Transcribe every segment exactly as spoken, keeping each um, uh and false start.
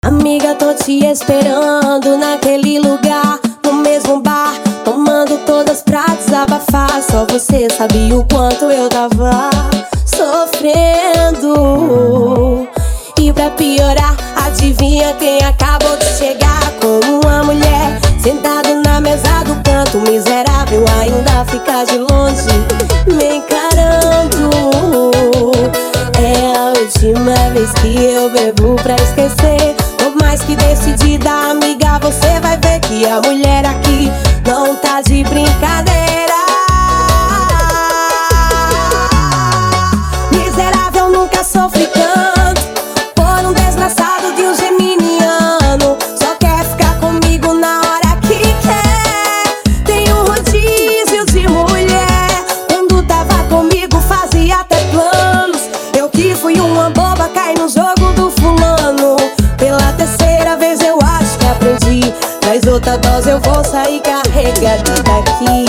Amiga, tô te esperando naquele lugar, no mesmo bar, tomando todas pra desabafar. Só você sabia o quanto eu tava sofrendo. E pra piorar, adivinha quem acabou de chegar? Com uma mulher sentado na mesa do canto. Miserável, ainda fica de longe me encarando. É a última vez que eu bebo pra esquecer. Tô mais que decidida, amiga, você vai ver que a mulher aqui não tá de brincadeira. Miserável, nunca sofri tanto por um desgraçado de um geminiano. Só quer ficar comigo na hora que quer. Tem um rodízio de mulher. Quando tava comigo fazia até planos. Eu que fui uma boba, caí no jogo do fulano. Pela terceira vez eu acho que aprendi. Mas outra dose eu vou sair carregada daqui.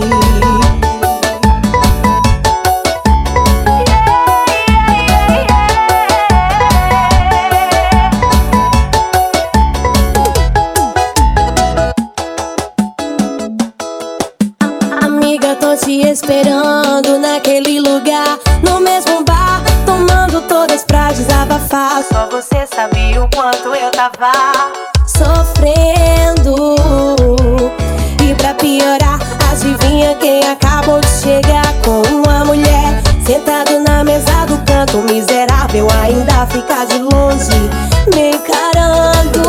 Amiga, tô te esperando naquele lugar, no mesmo bar, tomando todas pra desabafar. Só você sabia o quanto eu tava sofrendo. E pra piorar, adivinha quem acabou de chegar? Com uma mulher sentado na mesa do canto. Miserável, ainda fica de longe me encarando.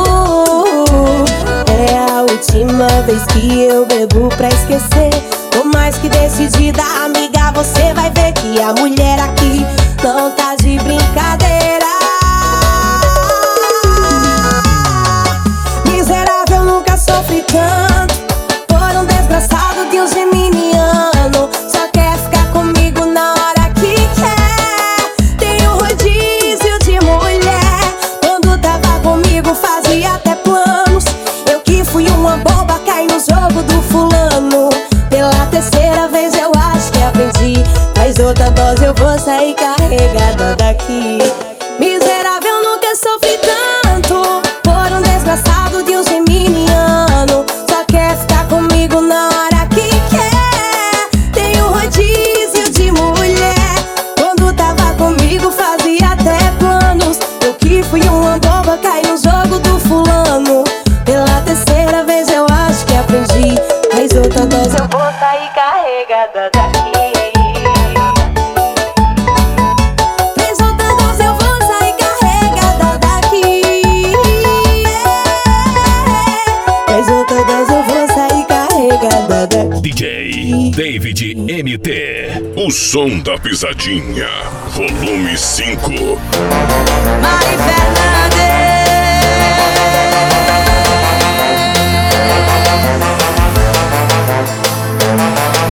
É a última vez que eu bebo pra esquecer. Tô mais que decidida, amiga, você vai ver que a mulher aqui não tá de brincadeira. Miserável, nunca sofri tanto por um desgraçado de um geminiano. Só quer ficar comigo na hora que quer. Tem um rodízio de mulher. Quando tava comigo fazia até planos. Eu que fui uma boba, caí no jogo do fulano. Pela terceira vez eu acho que aprendi. Mas outra dose eu vou sair carregada daqui. Miserável, nunca sofri tanto por um desgraçado de um geminiano. Só quer ficar comigo na hora que quer. Tem um rodízio de mulher. Quando tava comigo fazia até planos. Eu que fui uma boba, caí no jogo do fulano. Pela terceira vez eu acho que aprendi. Mas outra dose eu vou sair carregada daqui. Mas outra dose eu vou sair carregada daqui. Mas outra dose eu vou sair carregada daqui. D J David M T. O som da pisadinha, volume cinco. Mari Fernandes.